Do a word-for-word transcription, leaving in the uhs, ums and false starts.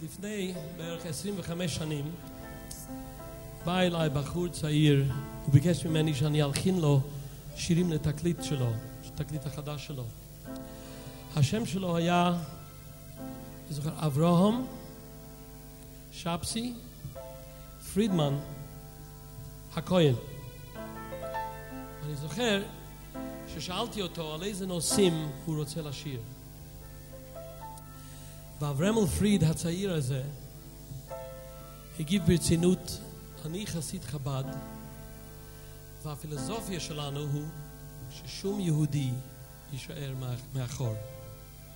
לפני בערך עשרים וחמש שנים בא אליי בחור צעיר וביקש ממני שאני אלחין לו שירים לתקליט שלו, תקליט החדש שלו. השם שלו היה, אני זוכר, אברהם שבסי פרידמן הכהן. אני זוכר ששאלתי אותו על איזה נושאים הוא רוצה לשיר. ואברהם פריד הצעיר הזה הגיב ברצינות, אני חסיד חב"ד, והפילוסופיה שלנו הוא ששום יהודי יישאר מאחור.